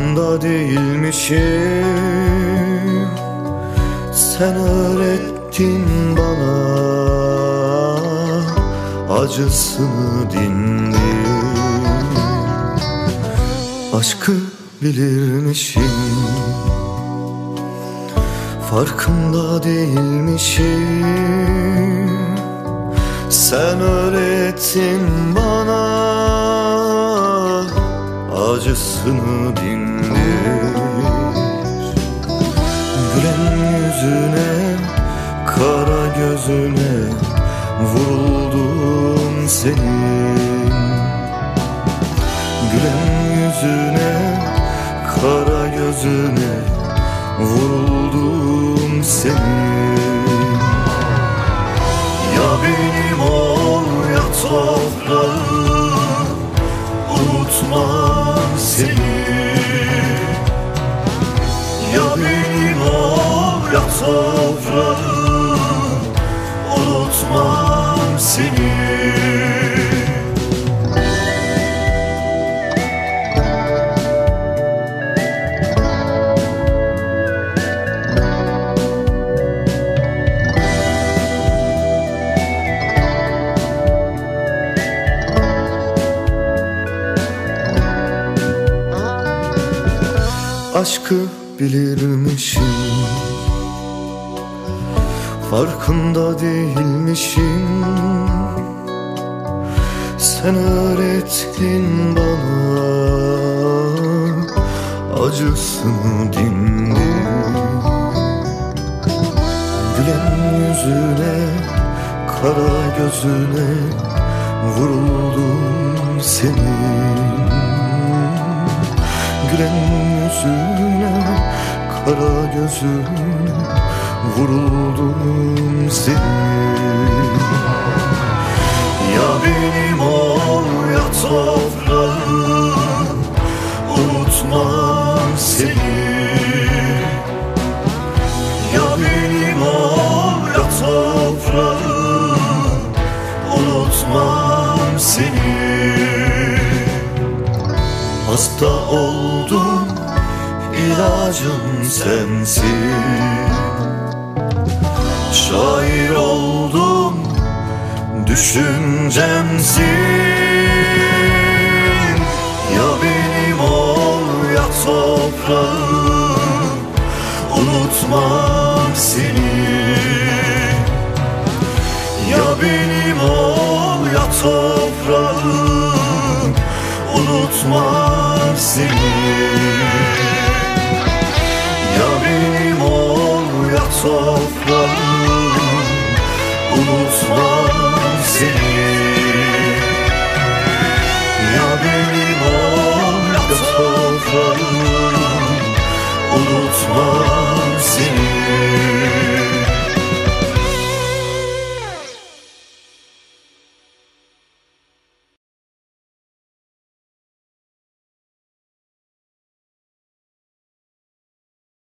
Farkında değilmişim, sen öğrettin bana acısını dindim. Aşkı bilirmişim, farkında değilmişim, sen öğrettin bana acısını dindir. Gülen yüzüne, kara gözüne vuruldum senin. Gülen yüzüne, kara gözüne vuruldum senin. Ya benim ol ya toprağım, unutmam seni. Ya benim ol ya toprağım, unutmam seni. Aşkı bilirmişim, farkında değilmişim, sen öğrettin bana acısını dindir. Gülen yüzüne, kara gözüne vuruldum senin. Gülen yüzüne, kara gözüne vuruldum senin. Ya benim ol ya toprağım, unutmam seni. Ya benim ol ya toprağım, unutmam seni. Hasta oldum, ilacım sensin. Şair oldum, düşüncemsin. Ya benim ol ya toprağım, unutmam seni. Ya benim ol ya toprağım, unutmam seni. Ya benim ol ya toprağım, unutmam seni. Ya benim ol ya toprağım, unutmam seni.